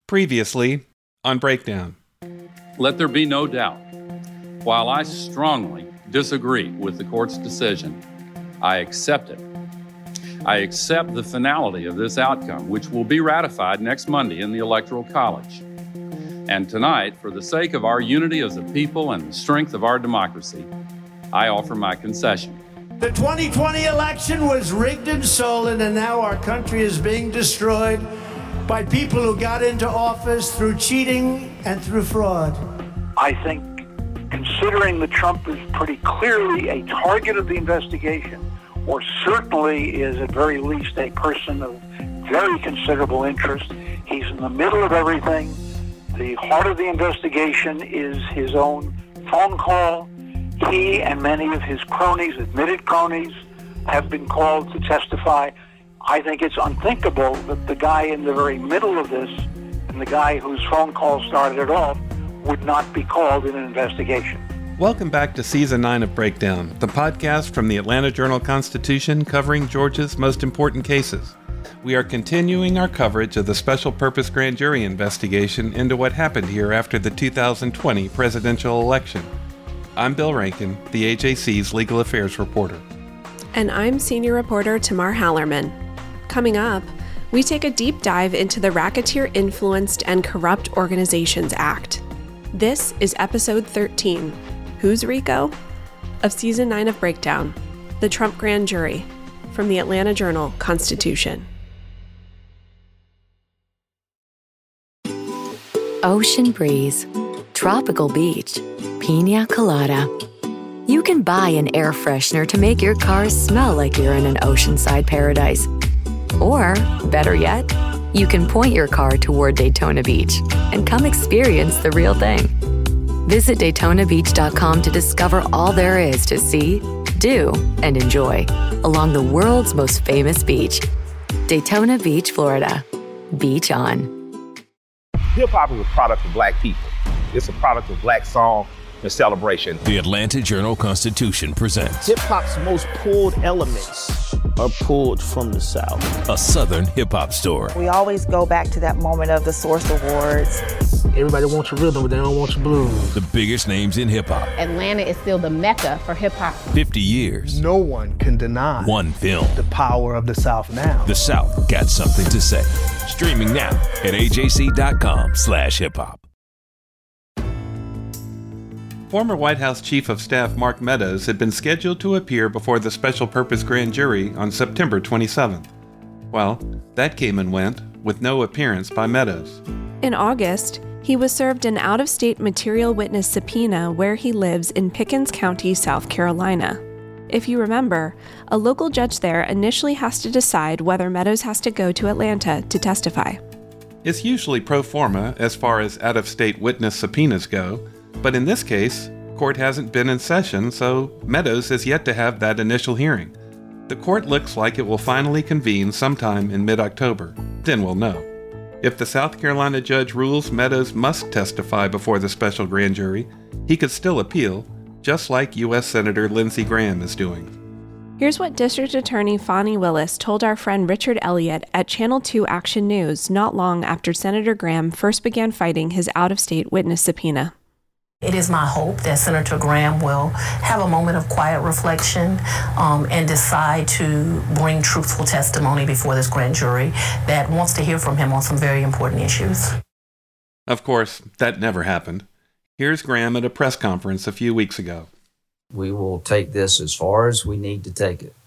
Previously on Breakdown. Let there be no doubt. While I strongly disagree with the court's decision, I accept it. I accept the finality of this outcome, which will be ratified next Monday in the Electoral College. And tonight, for the sake of our unity as a people and the strength of our democracy, I offer my concession. The 2020 election was rigged and stolen, and now our country is being destroyed by people who got into office through cheating and through fraud. I think, considering that Trump is pretty clearly a target of the investigation, or certainly is at very least a person of very considerable interest, he's in the middle of everything. The heart of the investigation is his own phone call. He and many of his cronies, admitted cronies, have been called to testify. I think it's unthinkable that the guy in the very middle of this and the guy whose phone call started it off would not be called in an investigation. Welcome back to Season 9 of Breakdown, the podcast from the Atlanta Journal-Constitution covering Georgia's most important cases. We are continuing our coverage of the special purpose grand jury investigation into what happened here after the 2020 presidential election. I'm Bill Rankin, the AJC's legal affairs reporter. And I'm senior reporter Tamar Hallerman. Coming up, we take a deep dive into the Racketeer Influenced and Corrupt Organizations Act. This is episode 13, Who's RICO? Of Season 9 of Breakdown, the Trump Grand Jury, from the Atlanta Journal-Constitution. Ocean breeze, tropical beach, pina colada. You can buy an air freshener to make your car smell like you're in an oceanside paradise. Or, better yet, you can point your car toward Daytona Beach and come experience the real thing. Visit DaytonaBeach.com to discover all there is to see, do, and enjoy along the world's most famous beach. Daytona Beach, Florida. Beach on. Hip-hop is a product of black people. It's a product of black song and celebration. The Atlanta Journal-Constitution presents hip-hop's most pulled elements are pulled from the South. A Southern hip-hop story. We always go back to that moment of the Source Awards. Everybody wants your rhythm, but they don't want your blues. The biggest names in hip-hop. Atlanta is still the mecca for hip-hop. 50 years. No one can deny one film. The power of the South now. The South got something to say. Streaming now at ajc.com/hiphop. Former White House Chief of Staff Mark Meadows had been scheduled to appear before the special purpose grand jury on September 27th. Well, that came and went, with no appearance by Meadows. In August, he was served an out-of-state material witness subpoena where he lives in Pickens County, South Carolina. If you remember, a local judge there initially has to decide whether Meadows has to go to Atlanta to testify. It's usually pro forma as far as out-of-state witness subpoenas go, but in this case, court hasn't been in session, so Meadows has yet to have that initial hearing. The court looks like it will finally convene sometime in mid-October. Then we'll know. If the South Carolina judge rules Meadows must testify before the special grand jury, he could still appeal, just like U.S. Senator Lindsey Graham is doing. Here's what District Attorney Fani Willis told our friend Richard Elliott at Channel 2 Action News not long after Senator Graham first began fighting his out-of-state witness subpoena. It is my hope that Senator Graham will have a moment of quiet reflection and decide to bring truthful testimony before this grand jury that wants to hear from him on some very important issues. Of course, that never happened. Here's Graham at a press conference a few weeks ago. We will take this as far as we need to take it.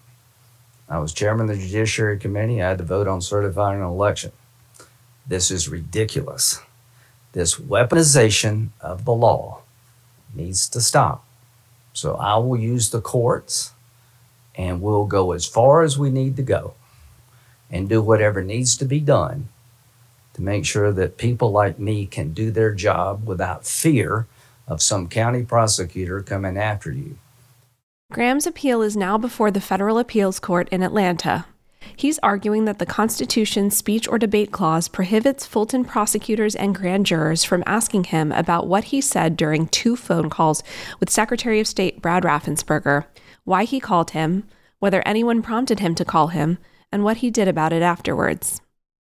I was chairman of the Judiciary Committee. I had to vote on certifying an election. This is ridiculous. This weaponization of the law needs to stop. So I will use the courts and we'll go as far as we need to go and do whatever needs to be done to make sure that people like me can do their job without fear of some county prosecutor coming after you. Graham's appeal is now before the Federal Appeals Court in Atlanta. He's arguing that the Constitution's speech or debate clause prohibits Fulton prosecutors and grand jurors from asking him about what he said during 2 phone calls with Secretary of State Brad Raffensperger, why he called him, whether anyone prompted him to call him, and what he did about it afterwards.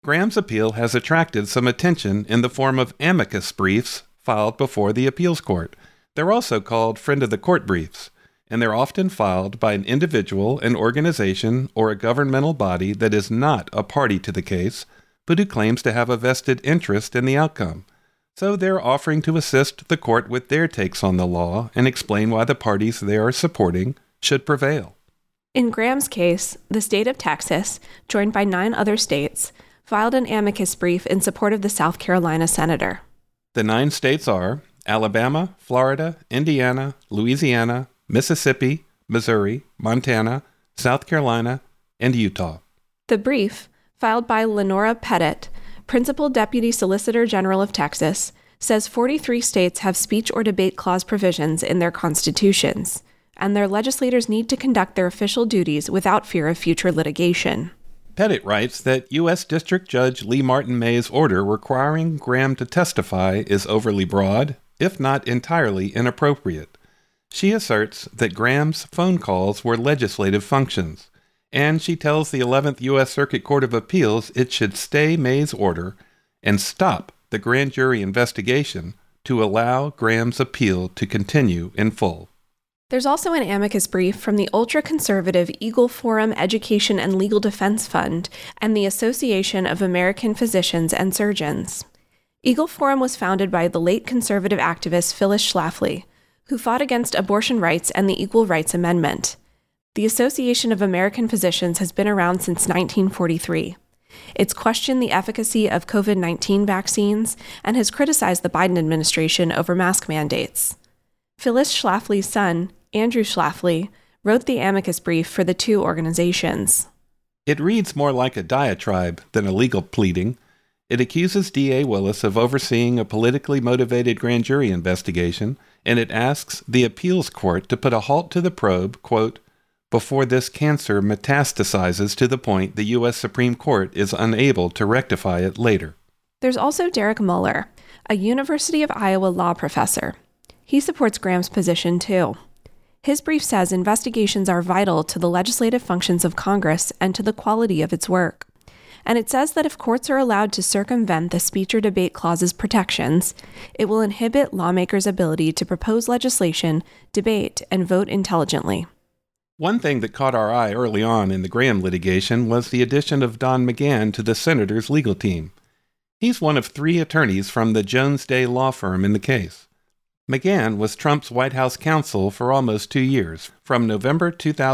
Graham's appeal has attracted some attention in the form of amicus briefs filed before the appeals court. They're also called friend of the court briefs, and they're often filed by an individual, an organization, or a governmental body that is not a party to the case, but who claims to have a vested interest in the outcome. So they're offering to assist the court with their takes on the law and explain why the parties they are supporting should prevail. In Graham's case, the state of Texas, joined by 9 other states, filed an amicus brief in support of the South Carolina senator. The 9 states are Alabama, Florida, Indiana, Louisiana, Mississippi, Missouri, Montana, South Carolina, and Utah. The brief, filed by Lenora Pettit, Principal Deputy Solicitor General of Texas, says 43 states have speech or debate clause provisions in their constitutions, and their legislators need to conduct their official duties without fear of future litigation. Pettit writes that U.S. District Judge Lee Martin May's order requiring Graham to testify is overly broad, if not entirely inappropriate. She asserts that Graham's phone calls were legislative functions, and she tells the 11th U.S. Circuit Court of Appeals it should stay May's order and stop the grand jury investigation to allow Graham's appeal to continue in full. There's also an amicus brief from the ultra-conservative Eagle Forum Education and Legal Defense Fund and the Association of American Physicians and Surgeons. Eagle Forum was founded by the late conservative activist Phyllis Schlafly, who fought against abortion rights and the Equal Rights Amendment. The Association of American Physicians has been around since 1943. It's questioned the efficacy of COVID-19 vaccines and has criticized the Biden administration over mask mandates. Phyllis Schlafly's son, Andrew Schlafly, wrote the amicus brief for the 2 organizations. It reads more like a diatribe than a legal pleading. It accuses D.A. Willis of overseeing a politically motivated grand jury investigation, and it asks the appeals court to put a halt to the probe, quote, before this cancer metastasizes to the point the U.S. Supreme Court is unable to rectify it later. There's also Derek Muller, a University of Iowa law professor. He supports Graham's position, too. His brief says investigations are vital to the legislative functions of Congress and to the quality of its work. And it says that if courts are allowed to circumvent the speech or debate clause's protections, it will inhibit lawmakers' ability to propose legislation, debate, and vote intelligently. One thing that caught our eye early on in the Graham litigation was the addition of Don McGahn to the senator's legal team. He's one of 3 attorneys from the Jones Day law firm in the case. McGahn was Trump's White House counsel for almost 2 years, from November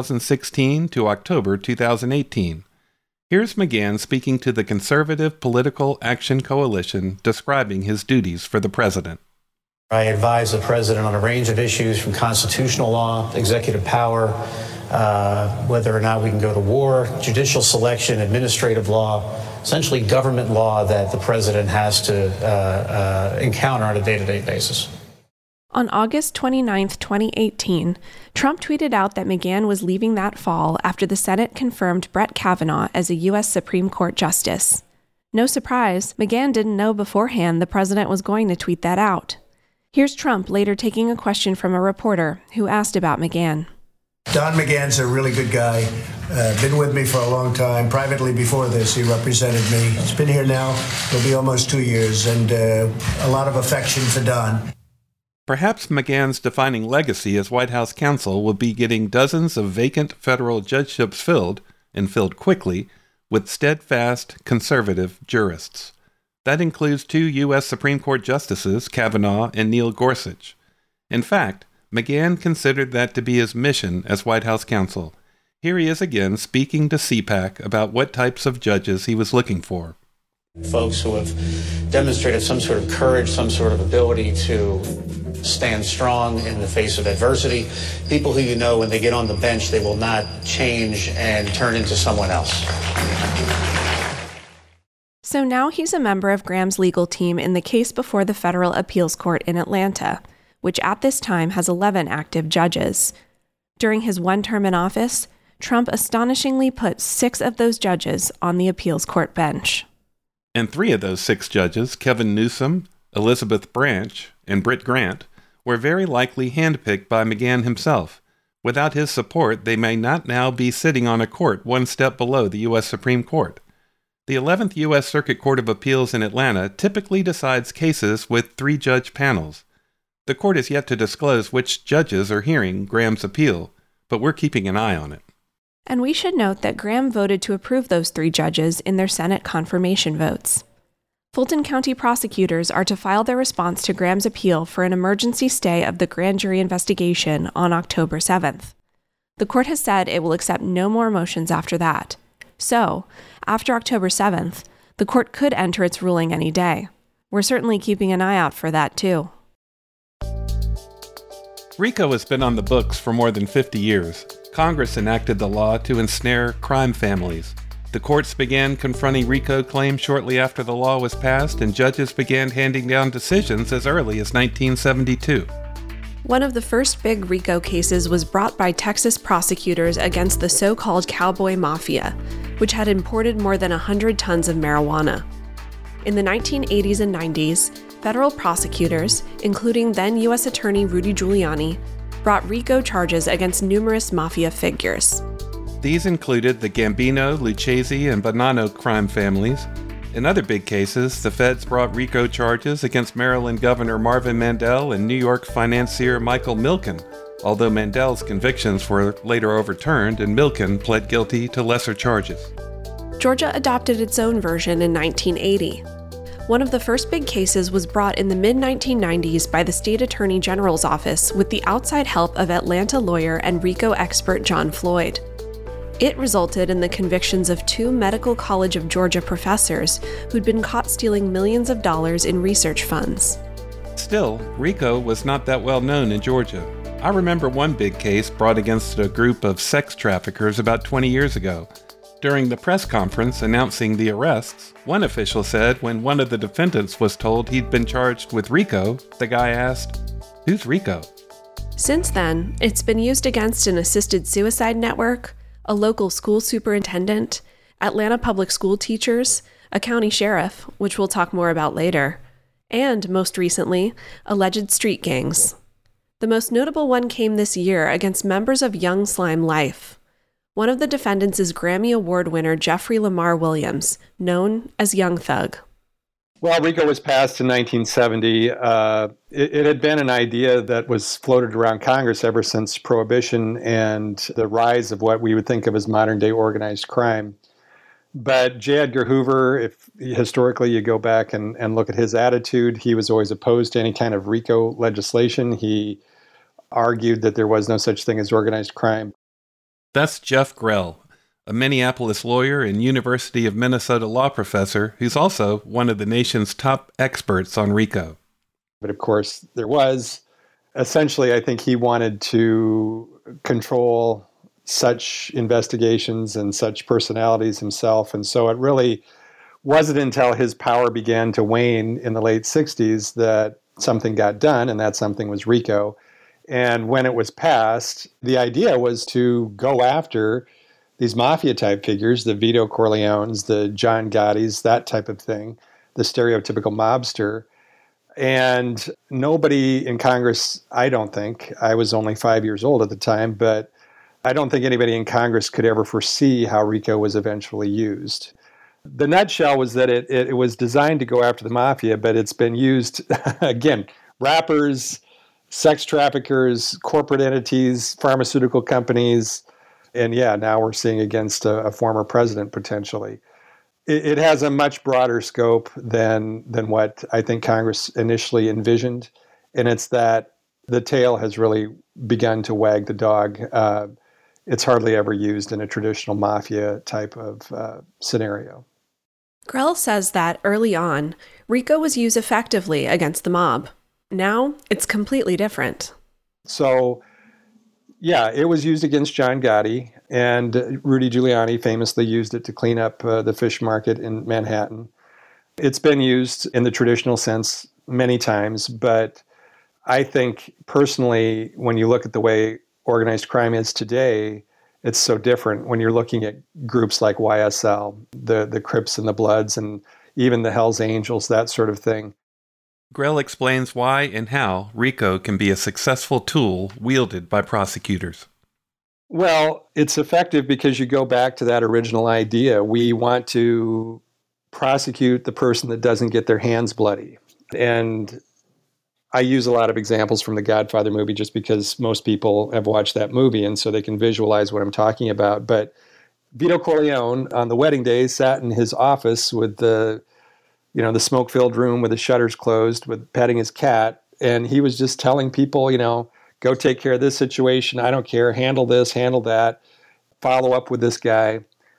2016 to October 2018. Here's McGahn speaking to the Conservative Political Action Coalition, describing his duties for the president. I advise the president on a range of issues from constitutional law, executive power, whether or not we can go to war, judicial selection, administrative law, essentially government law that the president has to encounter on a day-to-day basis. On August 29, 2018, Trump tweeted out that McGahn was leaving that fall after the Senate confirmed Brett Kavanaugh as a U.S. Supreme Court justice. No surprise, McGahn didn't know beforehand the president was going to tweet that out. Here's Trump later taking a question from a reporter who asked about McGahn. Don McGahn's a really good guy. Been with me for a long time. Privately before this, he represented me. He's been here now. It'll be almost 2 years, and a lot of affection for Don. Perhaps McGahn's defining legacy as White House counsel will be getting dozens of vacant federal judgeships filled, and filled quickly, with steadfast conservative jurists. That includes 2 U.S. Supreme Court justices, Kavanaugh and Neil Gorsuch. In fact, McGahn considered that to be his mission as White House counsel. Here he is again speaking to CPAC about what types of judges he was looking for. Folks who have demonstrated some sort of courage, some sort of ability to stand strong in the face of adversity. People who you know when they get on the bench, they will not change and turn into someone else. So now he's a member of Graham's legal team in the case before the Federal Appeals Court in Atlanta, which at this time has 11 active judges. During his 1 term in office, Trump astonishingly put 6 of those judges on the appeals court bench. And 3 of those 6 judges, Kevin Newsom, Elizabeth Branch, and Britt Grant, were very likely handpicked by McGahn himself. Without his support, they may not now be sitting on a court 1 step below the U.S. Supreme Court. The 11th U.S. Circuit Court of Appeals in Atlanta typically decides cases with 3-judge panels. The court is yet to disclose which judges are hearing Graham's appeal, but we're keeping an eye on it. And we should note that Graham voted to approve those 3 judges in their Senate confirmation votes. Fulton County prosecutors are to file their response to Graham's appeal for an emergency stay of the grand jury investigation on October 7th. The court has said it will accept no more motions after that. So, after October 7th, the court could enter its ruling any day. We're certainly keeping an eye out for that, too. RICO has been on the books for more than 50 years. Congress enacted the law to ensnare crime families. The courts began confronting RICO claims shortly after the law was passed, and judges began handing down decisions as early as 1972. One of the first big RICO cases was brought by Texas prosecutors against the so-called Cowboy Mafia, which had imported more than 100 tons of marijuana. In the 1980s and 90s, federal prosecutors, including then U.S. Attorney Rudy Giuliani, brought RICO charges against numerous mafia figures. These included the Gambino, Lucchese, and Bonanno crime families. In other big cases, the feds brought RICO charges against Maryland Governor Marvin Mandel and New York financier Michael Milken, although Mandel's convictions were later overturned and Milken pled guilty to lesser charges. Georgia adopted its own version in 1980. One of the first big cases was brought in the mid-1990s by the State Attorney General's office with the outside help of Atlanta lawyer and RICO expert John Floyd. It resulted in the convictions of 2 Medical College of Georgia professors who'd been caught stealing millions of dollars in research funds. Still, RICO was not that well known in Georgia. I remember one big case brought against a group of sex traffickers about 20 years ago. During the press conference announcing the arrests, one official said when one of the defendants was told he'd been charged with RICO, the guy asked, "Who's RICO?" Since then, it's been used against an assisted suicide network, a local school superintendent, Atlanta public school teachers, a county sheriff, which we'll talk more about later, and, most recently, alleged street gangs. The most notable one came this year against members of Young Slime Life. One of the defendants is Grammy Award winner Jeffrey Lamar Williams, known as Young Thug. Well, RICO was passed in 1970. It had been an idea that was floated around Congress ever since Prohibition and the rise of what we would think of as modern-day organized crime. But J. Edgar Hoover, if historically you go back and look at his attitude, he was always opposed to any kind of RICO legislation. He argued that there was no such thing as organized crime. That's Jeff Grell, a Minneapolis lawyer and University of Minnesota law professor who's also one of the nation's top experts on RICO. But of course, there was. Essentially, I think he wanted to control such investigations and such personalities himself. And so it really wasn't until his power began to wane in the late 60s that something got done, and that something was RICO. And when it was passed, the idea was to go after these mafia-type figures, the Vito Corleones, the John Gottis, that type of thing, the stereotypical mobster. And nobody in Congress, I don't think, I was only 5 years old at the time, but I don't think anybody in Congress could ever foresee how RICO was eventually used. The nutshell was that it was designed to go after the mafia, but it's been used, again, rappers, sex traffickers, corporate entities, pharmaceutical companies, and now we're seeing against a former president potentially. It has a much broader scope than what I think Congress initially envisioned, and it's that the tail has really begun to wag the dog. It's hardly ever used in a traditional mafia type of scenario. Grell says that early on, RICO was used effectively against the mob. Now, it's completely different. So, it was used against John Gotti, and Rudy Giuliani famously used it to clean up the fish market in Manhattan. It's been used in the traditional sense many times, but I think personally, when you look at the way organized crime is today, it's so different when you're looking at groups like YSL, the Crips and the Bloods, and even the Hells Angels, that sort of thing. Grell explains why and how RICO can be a successful tool wielded by prosecutors. Well, it's effective because you go back to that original idea. We want to prosecute the person that doesn't get their hands bloody. And I use a lot of examples from the Godfather movie just because most people have watched that movie and so they can visualize what I'm talking about. But Vito Corleone on the wedding day sat in his office with the smoke-filled room with the shutters closed, with petting his cat, and he was just telling people, go take care of this situation. I don't care. Handle this, handle that. Follow up with this guy.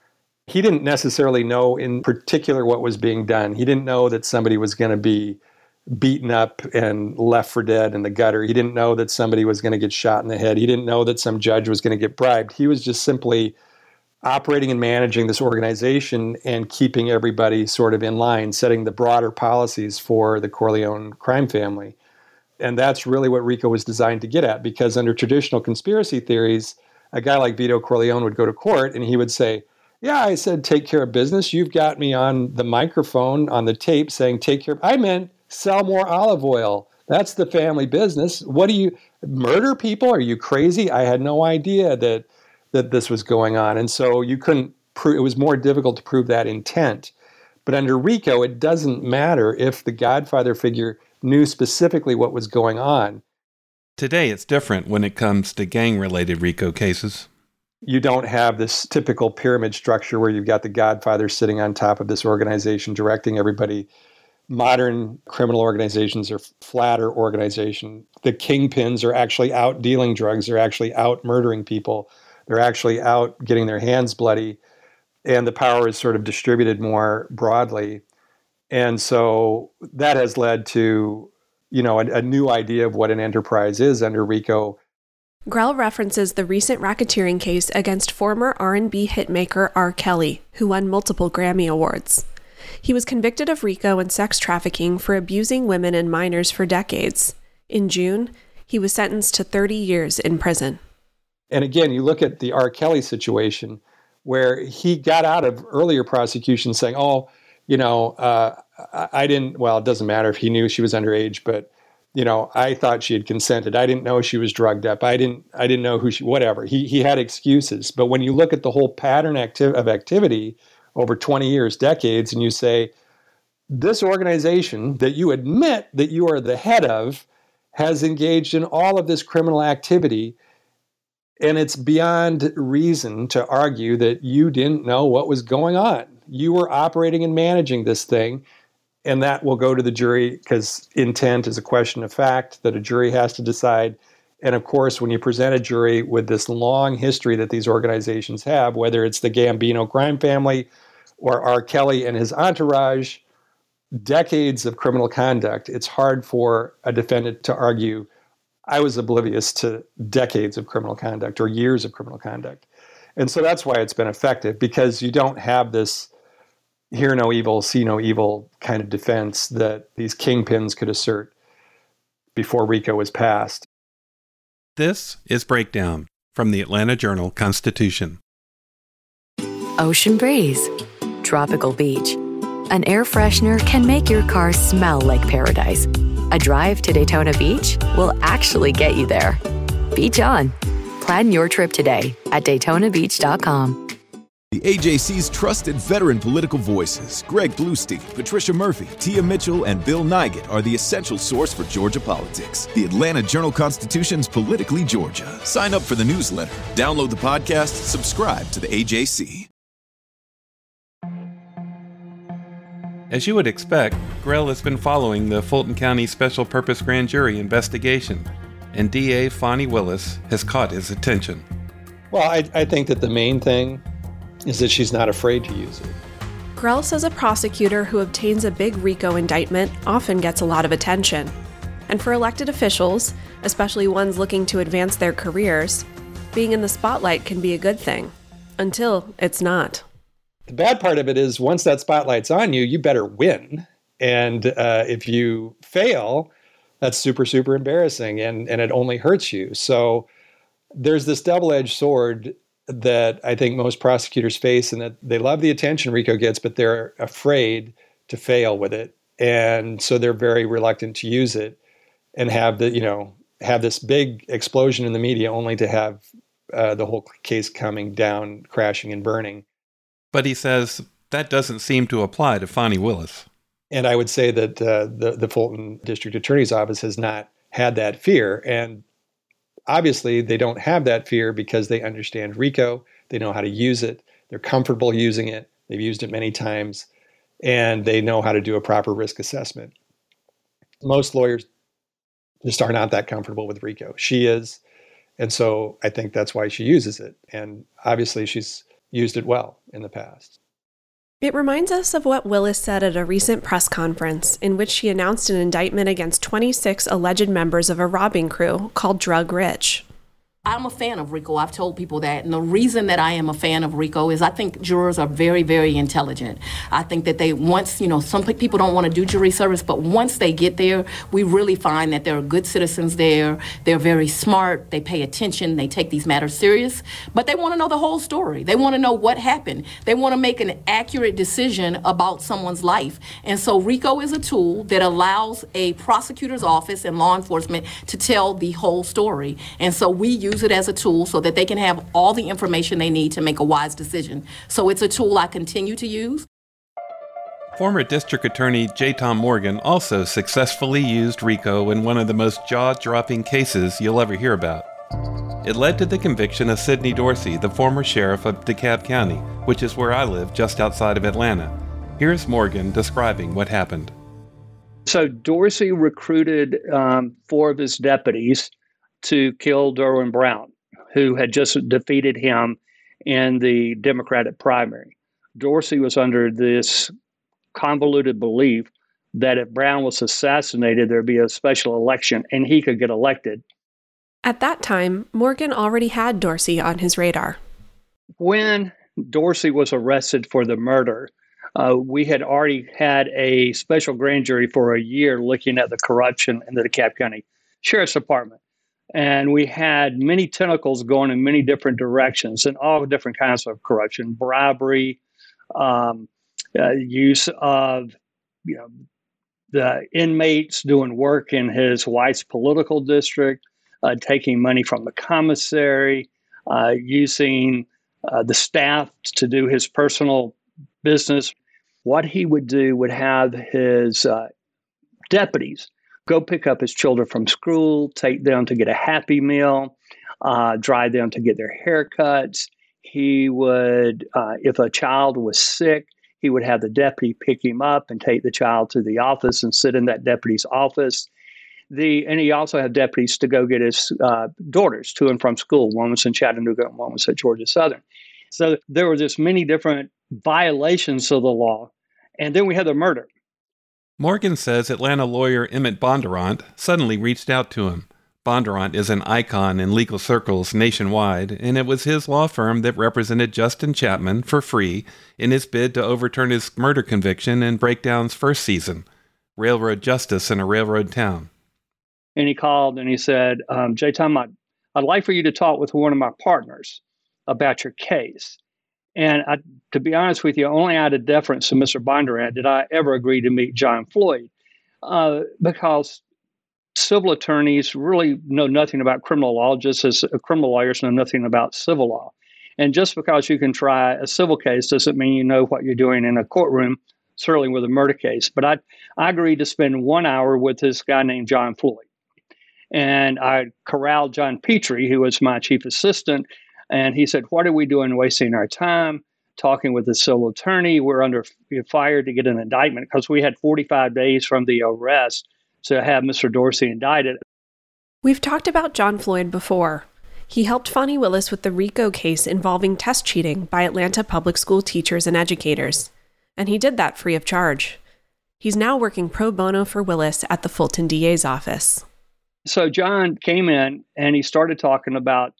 He didn't necessarily know in particular what was being done. He didn't know that somebody was going to be beaten up and left for dead in the gutter. He didn't know that somebody was going to get shot in the head. He didn't know that some judge was going to get bribed. He was just simply operating and managing this organization and keeping everybody sort of in line, setting the broader policies for the Corleone crime family. And that's really what RICO was designed to get at, because under traditional conspiracy theories, a guy like Vito Corleone would go to court and he would say, yeah, I said take care of business. You've got me on the microphone, on the tape saying take care. I meant sell more olive oil. That's the family business. What do you, murder people? Are you crazy? I had no idea that this was going on. And so you couldn't prove, it was more difficult to prove that intent. But under RICO, it doesn't matter if the Godfather figure knew specifically what was going on. Today, it's different when it comes to gang-related RICO cases. You don't have this typical pyramid structure where you've got the Godfather sitting on top of this organization directing everybody. Modern criminal organizations are flatter organizations. The kingpins are actually out dealing drugs. They're actually out murdering people. They're actually out getting their hands bloody. And the power is sort of distributed more broadly. And so that has led to, a new idea of what an enterprise is under RICO. Grell references the recent racketeering case against former R&B hitmaker R. Kelly, who won multiple Grammy Awards. He was convicted of RICO and sex trafficking for abusing women and minors for decades. In June, he was sentenced to 30 years in prison. And again, you look at the R. Kelly situation where he got out of earlier prosecution saying, I didn't, well, it doesn't matter if he knew she was underage, but, I thought she had consented. I didn't know she was drugged up. I didn't know who she, whatever. He had excuses. But when you look at the whole pattern of activity over 20 years, decades, and you say, this organization that you admit that you are the head of has engaged in all of this criminal activity, and it's beyond reason to argue that you didn't know what was going on. You were operating and managing this thing, and that will go to the jury because intent is a question of fact that a jury has to decide. And of course, when you present a jury with this long history that these organizations have, whether it's the Gambino crime family or R. Kelly and his entourage, decades of criminal conduct, it's hard for a defendant to argue, I was oblivious to decades of criminal conduct or years of criminal conduct. And so that's why it's been effective, because you don't have this hear no evil, see no evil kind of defense that these kingpins could assert before RICO was passed. This is Breakdown from the Atlanta Journal-Constitution. Ocean breeze, tropical beach. An air freshener can make your car smell like paradise. A drive to Daytona Beach will actually get you there. Beach on. Plan your trip today at DaytonaBeach.com. The AJC's trusted veteran political voices, Greg Bluestein, Patricia Murphy, Tia Mitchell, and Bill Nygut, are the essential source for Georgia politics. The Atlanta Journal-Constitution's Politically Georgia. Sign up for the newsletter, download the podcast, subscribe to the AJC. As you would expect, Grell has been following the Fulton County Special Purpose Grand Jury investigation, and DA Fani Willis has caught his attention. Well, I think that the main thing is that she's not afraid to use it. Grell says a prosecutor who obtains a big RICO indictment often gets a lot of attention. And for elected officials, especially ones looking to advance their careers, being in the spotlight can be a good thing, until it's not. The bad part of it is once that spotlight's on you, you better win. And if you fail, that's super, super embarrassing, and it only hurts you. So there's this double-edged sword that I think most prosecutors face, and that they love the attention RICO gets, but they're afraid to fail with it. And so they're very reluctant to use it and have this big explosion in the media only to have the whole case coming down, crashing and burning. But he says That doesn't seem to apply to Fani Willis. And I would say that the Fulton District Attorney's Office has not had that fear. And obviously, they don't have that fear because they understand RICO. They know how to use it. They're comfortable using it. They've used it many times. And they know how to do a proper risk assessment. Most lawyers just are not that comfortable with RICO. She is. And so I think that's why she uses it. And obviously, she's used it well in the past. It reminds us of what Willis said at a recent press conference in which she announced an indictment against 26 alleged members of a robbing crew called Drug Rich. I'm a fan of RICO. I've told people that. And the reason that I am a fan of RICO is I think jurors are very, very intelligent. I think that some people don't want to do jury service, but once they get there, we really find that there are good citizens there. They're very smart. They pay attention. They take these matters serious. But they want to know the whole story. They want to know what happened. They want to make an accurate decision about someone's life. And so RICO is a tool that allows a prosecutor's office and law enforcement to tell the whole story. And so we use it as a tool so that they can have all the information they need to make a wise decision. So it's a tool I continue to use. Former District Attorney J. Tom Morgan also successfully used RICO in one of the most jaw-dropping cases you'll ever hear about. It led to the conviction of Sidney Dorsey, the former sheriff of DeKalb County, which is where I live just outside of Atlanta. Here's Morgan describing what happened. So Dorsey recruited 4 of his deputies to kill Derwin Brown, who had just defeated him in the Democratic primary. Dorsey was under this convoluted belief that if Brown was assassinated, there'd be a special election and he could get elected. At that time, Morgan already had Dorsey on his radar. When Dorsey was arrested for the murder, we had already had a special grand jury for a year looking at the corruption in the DeKalb County Sheriff's Department. And we had many tentacles going in many different directions and all different kinds of corruption, bribery, use of, the inmates doing work in his wife's political district, taking money from the commissary, using the staff to do his personal business. What he would do would have his deputies go pick up his children from school, take them to get a Happy Meal, drive them to get their haircuts. He would, if a child was sick, he would have the deputy pick him up and take the child to the office and sit in that deputy's office. And he also had deputies to go get his daughters to and from school. One was in Chattanooga and one was at Georgia Southern. So there were just many different violations of the law. And then we had the murder. Morgan says Atlanta lawyer Emmett Bondurant suddenly reached out to him. Bondurant is an icon in legal circles nationwide, and it was his law firm that represented Justin Chapman for free in his bid to overturn his murder conviction in Breakdown's first season, Railroad Justice in a Railroad Town. And he called and he said, J. Tom, I'd like for you to talk with one of my partners about your case. And to be honest with you, only out of deference to Mr. Bondurant did I ever agree to meet John Floyd, because civil attorneys really know nothing about criminal law, just as criminal lawyers know nothing about civil law. And just because you can try a civil case doesn't mean you know what you're doing in a courtroom, certainly with a murder case. But I agreed to spend 1 hour with this guy named John Floyd. And I corralled John Petrie, who was my chief assistant, and he said, what are we doing wasting our time talking with the civil attorney? We're under fire to get an indictment because we had 45 days from the arrest to have Mr. Dorsey indicted. We've talked about John Floyd before. He helped Fani Willis with the RICO case involving test cheating by Atlanta public school teachers and educators. And he did that free of charge. He's now working pro bono for Willis at the Fulton DA's office. So John came in and he started talking about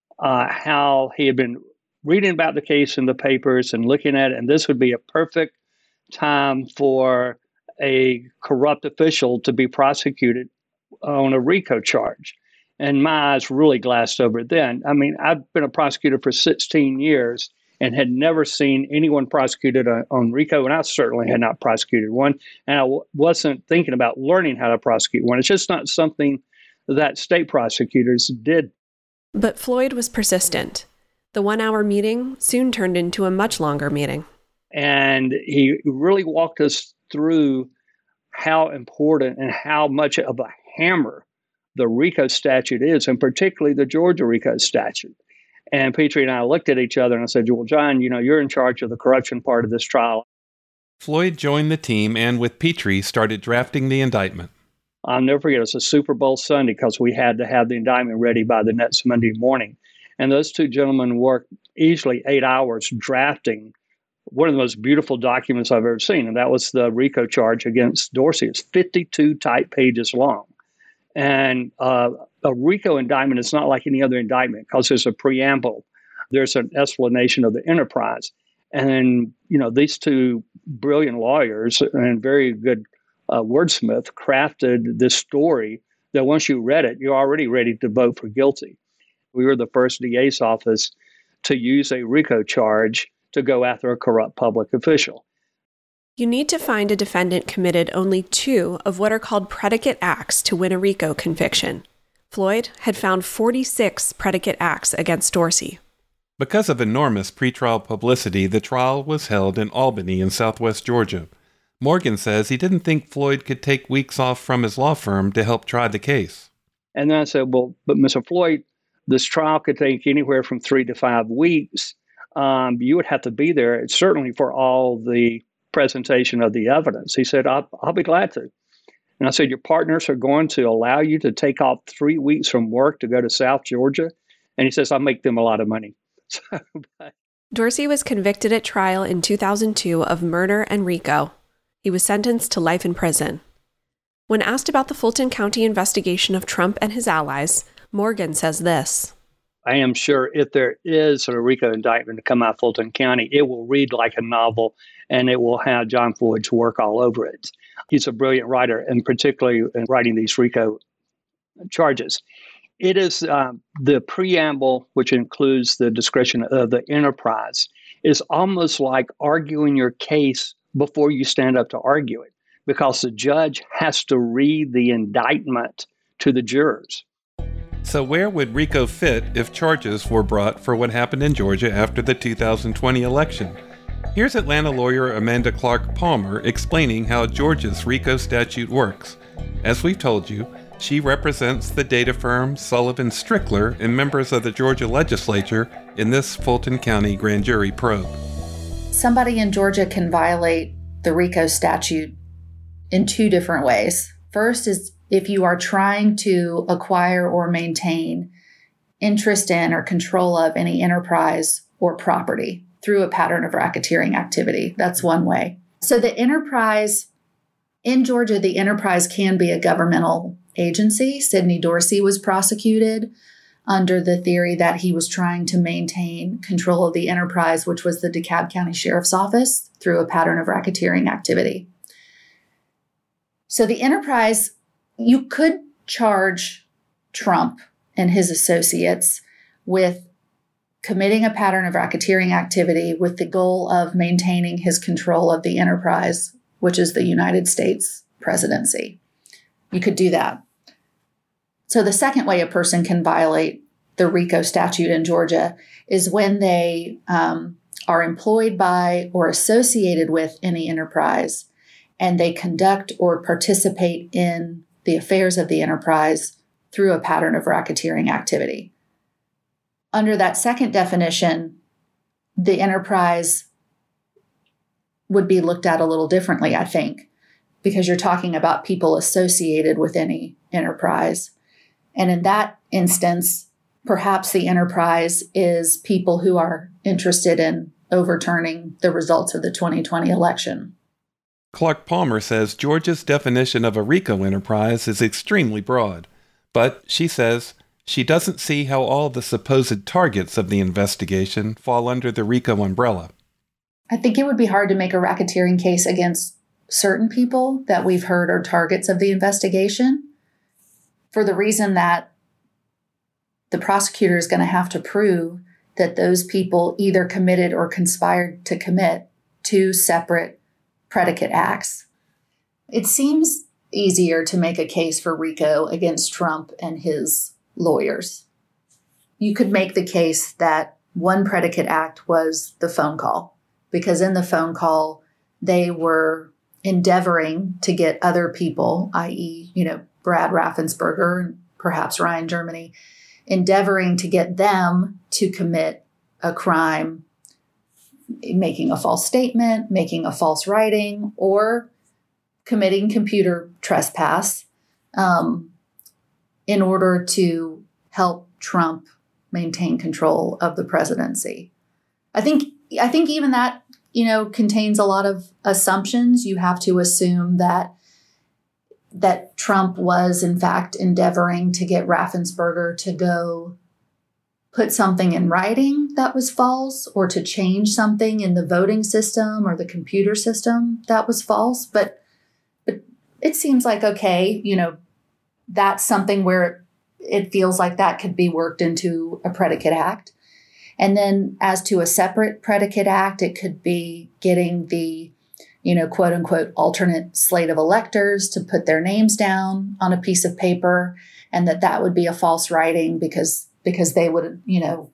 how he had been reading about the case in the papers and looking at it, and this would be a perfect time for a corrupt official to be prosecuted on a RICO charge. And my eyes really glassed over then. I mean, I've been a prosecutor for 16 years and had never seen anyone prosecuted on RICO, and I certainly had not prosecuted one, and I wasn't thinking about learning how to prosecute one. It's just not something that state prosecutors did. But Floyd was persistent. The 1 hour meeting soon turned into a much longer meeting. And he really walked us through how important and how much of a hammer the RICO statute is, and particularly the Georgia RICO statute. And Petrie and I looked at each other and I said, well, John, you're in charge of the corruption part of this trial. Floyd joined the team and with Petrie started drafting the indictment. I'll never forget, it was a Super Bowl Sunday because we had to have the indictment ready by the next Monday morning. And those two gentlemen worked easily 8 hours drafting one of the most beautiful documents I've ever seen. And that was the RICO charge against Dorsey. It's 52 type pages long. And a RICO indictment is not like any other indictment because there's a preamble. There's an explanation of the enterprise. And, these two brilliant lawyers and very good wordsmith crafted this story that once you read it, you're already ready to vote for guilty. We were the first DA's office to use a RICO charge to go after a corrupt public official. You need to find a defendant committed only 2 of what are called predicate acts to win a RICO conviction. Floyd had found 46 predicate acts against Dorsey. Because of enormous pretrial publicity, the trial was held in Albany in southwest Georgia. Morgan says he didn't think Floyd could take weeks off from his law firm to help try the case. And then I said, well, but Mr. Floyd, this trial could take anywhere from 3 to 5 weeks. You would have to be there, certainly for all the presentation of the evidence. He said, I'll be glad to. And I said, your partners are going to allow you to take off 3 weeks from work to go to South Georgia? And he says, I'll make them a lot of money. Dorsey was convicted at trial in 2002 of murder and RICO. He was sentenced to life in prison. When asked about the Fulton County investigation of Trump and his allies, Morgan says this. I am sure if there is a RICO indictment to come out of Fulton County, it will read like a novel and it will have John Floyd's work all over it. He's a brilliant writer, and particularly in writing these RICO charges. It is the preamble, which includes the description of the enterprise, is almost like arguing your case before you stand up to argue it, because the judge has to read the indictment to the jurors. So where would RICO fit if charges were brought for what happened in Georgia after the 2020 election? Here's Atlanta lawyer Amanda Clark Palmer explaining how Georgia's RICO statute works. As we've told you, she represents the data firm Sullivan Strickler and members of the Georgia legislature in this Fulton County grand jury probe. Somebody in Georgia can violate the RICO statute in 2 different ways. First is if you are trying to acquire or maintain interest in or control of any enterprise or property through a pattern of racketeering activity. That's one way. So the enterprise, in Georgia, the enterprise can be a governmental agency. Sidney Dorsey was prosecuted under the theory that he was trying to maintain control of the enterprise, which was the DeKalb County Sheriff's Office, through a pattern of racketeering activity. So the enterprise, you could charge Trump and his associates with committing a pattern of racketeering activity with the goal of maintaining his control of the enterprise, which is the United States presidency. You could do that. So the second way a person can violate the RICO statute in Georgia is when they are employed by or associated with any enterprise, and they conduct or participate in the affairs of the enterprise through a pattern of racketeering activity. Under that second definition, the enterprise would be looked at a little differently, I think, because you're talking about people associated with any enterprise. And in that instance, perhaps the enterprise is people who are interested in overturning the results of the 2020 election. Clark Palmer says Georgia's definition of a RICO enterprise is extremely broad, but she says she doesn't see how all the supposed targets of the investigation fall under the RICO umbrella. I think it would be hard to make a racketeering case against certain people that we've heard are targets of the investigation, for the reason that the prosecutor is going to have to prove that those people either committed or conspired to commit 2 separate predicate acts. It seems easier to make a case for RICO against Trump and his lawyers. You could make the case that one predicate act was the phone call because in the phone call, they were endeavoring to get other people, i.e., Brad Raffensperger and perhaps Ryan Germany, endeavoring to get them to commit a crime, making a false statement, making a false writing, or committing computer trespass in order to help Trump maintain control of the presidency. I think even that, contains a lot of assumptions. You have to assume that Trump was, in fact, endeavoring to get Raffensperger to go put something in writing that was false, or to change something in the voting system or the computer system that was false. But it seems like, okay, that's something where it feels like that could be worked into a predicate act. And then as to a separate predicate act, it could be getting the quote unquote alternate slate of electors to put their names down on a piece of paper, and that would be a false writing because they would,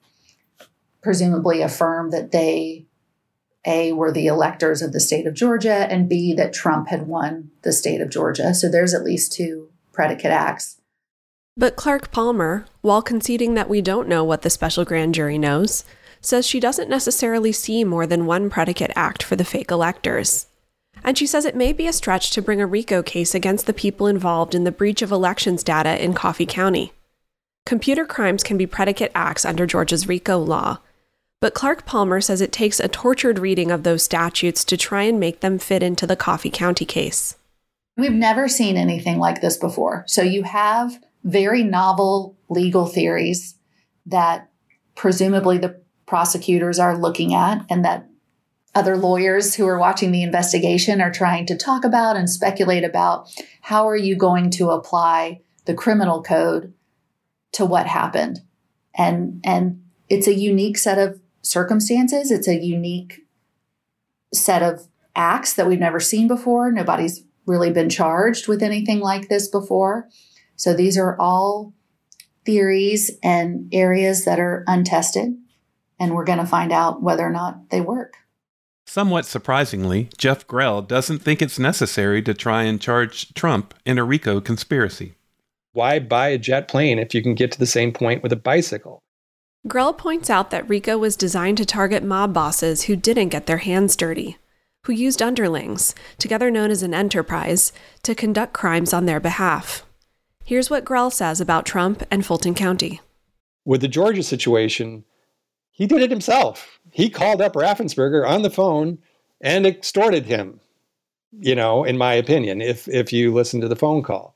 presumably affirm that they, A, were the electors of the state of Georgia, and B, that Trump had won the state of Georgia. So there's at least 2 predicate acts. But Clark Palmer, while conceding that we don't know what the special grand jury knows, says she doesn't necessarily see more than 1 predicate act for the fake electors. And she says it may be a stretch to bring a RICO case against the people involved in the breach of elections data in Coffee County. Computer crimes can be predicate acts under Georgia's RICO law, but Clark Palmer says it takes a tortured reading of those statutes to try and make them fit into the Coffee County case. We've never seen anything like this before. So you have very novel legal theories that presumably the prosecutors are looking at, and that other lawyers who are watching the investigation are trying to talk about and speculate about. How are you going to apply the criminal code to what happened? And it's a unique set of circumstances. It's a unique set of acts that we've never seen before. Nobody's really been charged with anything like this before. So these are all theories and areas that are untested, and we're going to find out whether or not they work. Somewhat surprisingly, Jeff Grell doesn't think it's necessary to try and charge Trump in a RICO conspiracy. Why buy a jet plane if you can get to the same point with a bicycle? Grell points out that RICO was designed to target mob bosses who didn't get their hands dirty, who used underlings, together known as an enterprise, to conduct crimes on their behalf. Here's what Grell says about Trump and Fulton County. With the Georgia situation, he did it himself. He called up Raffensperger on the phone and extorted him, in my opinion, if you listen to the phone call.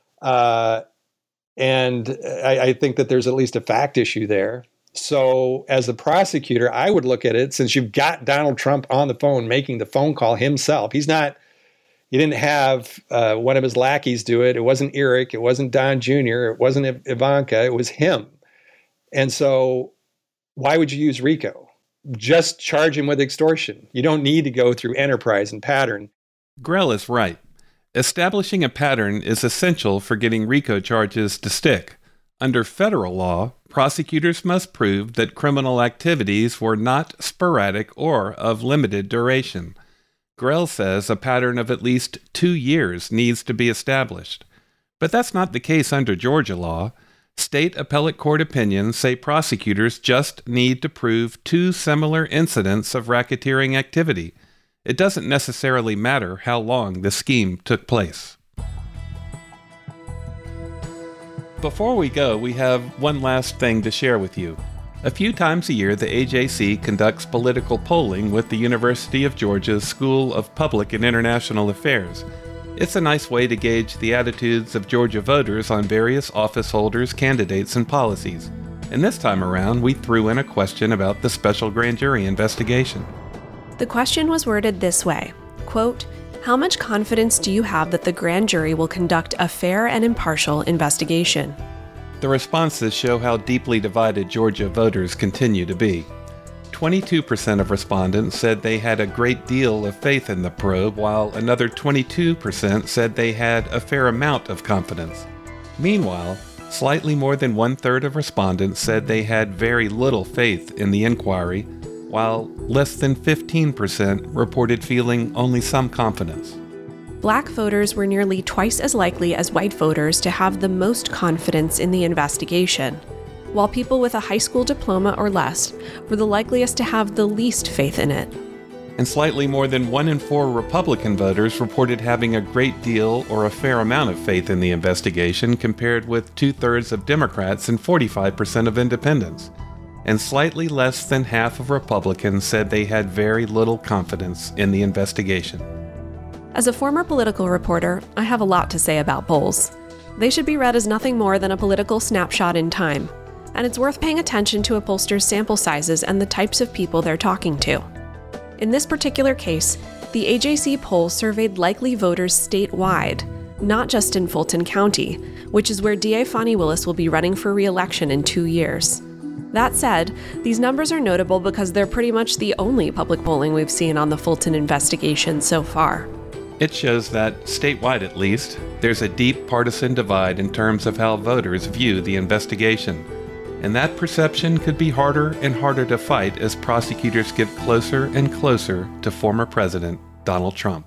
And I think that there's at least a fact issue there. So as a prosecutor, I would look at it, since you've got Donald Trump on the phone making the phone call himself. He didn't have one of his lackeys do it. It wasn't Eric. It wasn't Don Jr. It wasn't Ivanka. It was him. And so why would you use RICO? Just charge him with extortion. You don't need to go through enterprise and pattern. Grell is right. Establishing a pattern is essential for getting RICO charges to stick. Under federal law, prosecutors must prove that criminal activities were not sporadic or of limited duration. Grell says a pattern of at least 2 years needs to be established. But that's not the case under Georgia law. State appellate court opinions say prosecutors just need to prove 2 similar incidents of racketeering activity. It doesn't necessarily matter how long the scheme took place. Before we go, we have one last thing to share with you. A few times a year, the AJC conducts political polling with the University of Georgia's School of Public and International Affairs. It's a nice way to gauge the attitudes of Georgia voters on various office holders, candidates, and policies. And this time around, we threw in a question about the special grand jury investigation. The question was worded this way, quote, "How much confidence do you have that the grand jury will conduct a fair and impartial investigation?" The responses show how deeply divided Georgia voters continue to be. 22% of respondents said they had a great deal of faith in the probe, while another 22% said they had a fair amount of confidence. Meanwhile, slightly more than 1/3 of respondents said they had very little faith in the inquiry, while less than 15% reported feeling only some confidence. Black voters were nearly twice as likely as white voters to have the most confidence in the investigation, while people with a high school diploma or less were the likeliest to have the least faith in it. And slightly more than 1 in 4 Republican voters reported having a great deal or a fair amount of faith in the investigation, compared with 2/3 of Democrats and 45% of independents. And slightly less than half of Republicans said they had very little confidence in the investigation. As a former political reporter, I have a lot to say about polls. They should be read as nothing more than a political snapshot in time, and it's worth paying attention to a pollster's sample sizes and the types of people they're talking to. In this particular case, the AJC poll surveyed likely voters statewide, not just in Fulton County, which is where DA Fani Willis will be running for re-election in 2 years. That said, these numbers are notable because they're pretty much the only public polling we've seen on the Fulton investigation so far. It shows that, statewide at least, there's a deep partisan divide in terms of how voters view the investigation. And that perception could be harder and harder to fight as prosecutors get closer and closer to former President Donald Trump.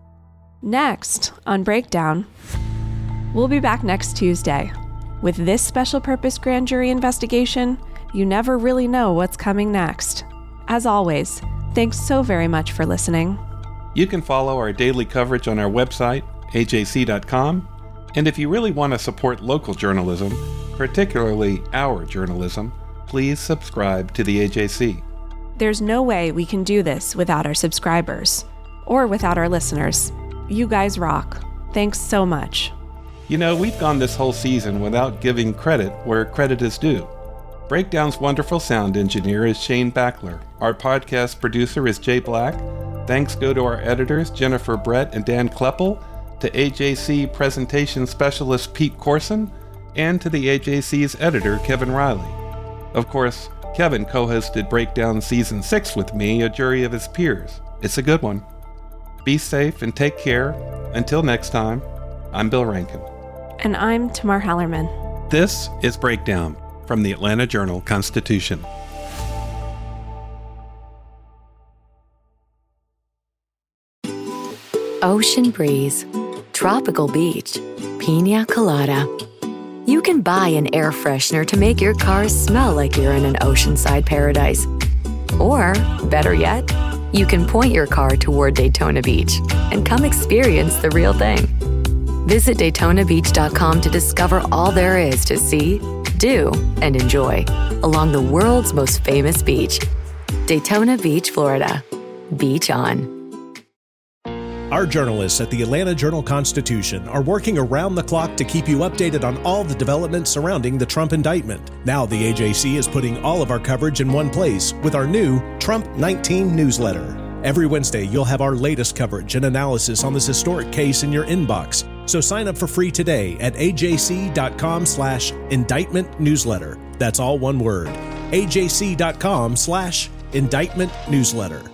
Next on Breakdown, we'll be back next Tuesday. With this special purpose grand jury investigation, you never really know what's coming next. As always, thanks so very much for listening. You can follow our daily coverage on our website, ajc.com, and if you really want to support local journalism, particularly our journalism, please subscribe to the AJC. There's no way we can do this without our subscribers, or without our listeners. You guys rock. Thanks so much. You know, we've gone this whole season without giving credit where credit is due. Breakdown's wonderful sound engineer is Shane Backler. Our podcast producer is Jay Black. Thanks go to our editors, Jennifer Brett and Dan Kleppel, to AJC presentation specialist Pete Corson, and to the AJC's editor, Kevin Riley. Of course, Kevin co-hosted Breakdown Season 6 with me, a jury of his peers. It's a good one. Be safe and take care. Until next time, I'm Bill Rankin. And I'm Tamar Hallerman. This is Breakdown from the Atlanta Journal-Constitution. Ocean breeze, tropical beach, pina colada. You can buy an air freshener to make your car smell like you're in an oceanside paradise. Or, better yet, you can point your car toward Daytona Beach and come experience the real thing. Visit DaytonaBeach.com to discover all there is to see, do, and enjoy along the world's most famous beach. Daytona Beach, Florida. Beach on. Our journalists at the Atlanta Journal-Constitution are working around the clock to keep you updated on all the developments surrounding the Trump indictment. Now the AJC is putting all of our coverage in one place with our new Trump 19 newsletter. Every Wednesday, you'll have our latest coverage and analysis on this historic case in your inbox. So sign up for free today at ajc.com/indictment newsletter. That's all one word. ajc.com/indictment newsletter.